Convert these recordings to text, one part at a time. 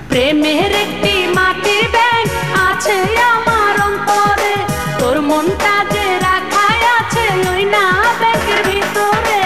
প্রেমের একটি মাটির ব্যাংক আছে আমার অন্তরে, তোর মনটা যে রাখাই আছে ওই না ব্যাংকের ভিতরে।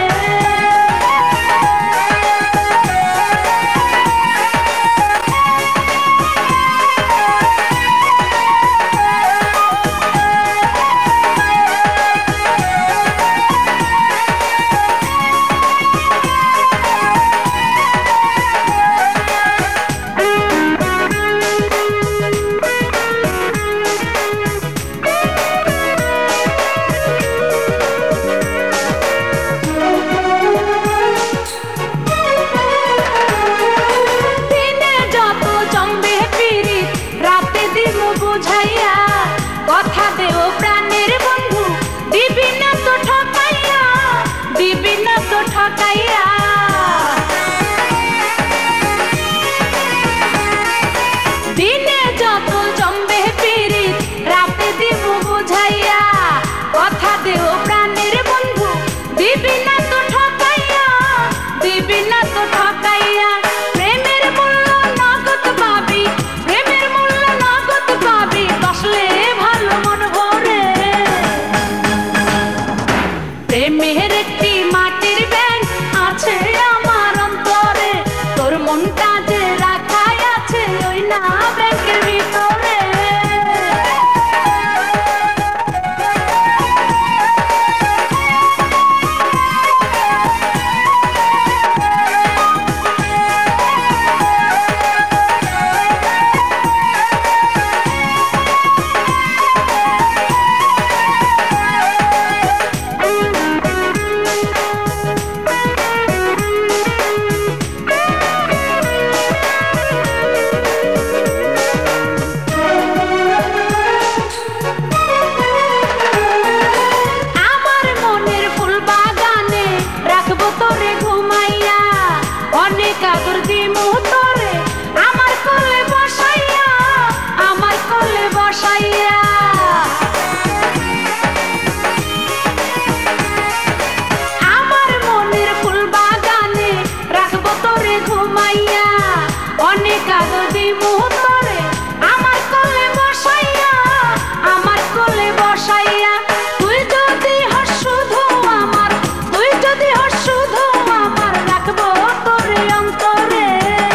কথা দেও প্রাণের বন্ধু, দিবি না তো ঠকাইয়া, দিবি না তো ঠকাইয়া। দিনে যত জমবে পিরিত, রাতে দিব বুঝাইয়া। কথা দেও প্রাণের বন্ধু, দিবি না তো ঠকাইয়া, দিবি না তো ঠকাইয়া। প্রেমের মূল্য নগদ পাবি, প্রেমের মূল্য নগদ পাবি, বসলে প্রেমের একটি মাটির ব্যাংক আছে আমার অন্তরে, তোর মনটা যে রাখাই আছে ওই না ব্যাংকের ভিতরে। কাদর দিমু তোরে আমার কোলে বসাইয়া, আমার কোলে বসাইয়া। আমার মনের ফুল বাগানে রাখবো তোরে ঘুমাইয়া, অনেক কাদর দিমু তোরে আমার কোলে বসাইয়া, আমার কোলে বসাইয়া। তুই যদি হস শুধু আমার, তুই যদি হস শুধু আমার, রাখবো তোরে অন্তরে।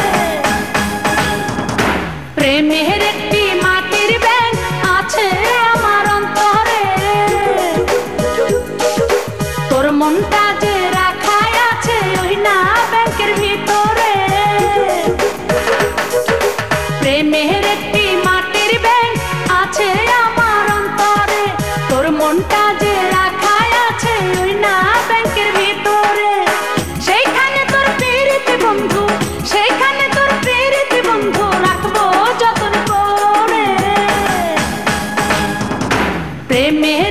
প্রেমের একটি মাটির ব্যাংক আছে আমার অন্তরে, তোর মনটা যে রাখাই আছে ওই না ব্যাংকের ভিতরে। প্রেমের একটি মাটির ব্যাংক আছে আমার অন্তরে, তোর মনটা যে রাখাই আছে ওই না ব্যাংকের ভিতরে। সেইখানে তোর প্রীতি বন্ধু, সেইখানে তোর প্রীতি বন্ধু, রাখবো যতন করে। প্রেমের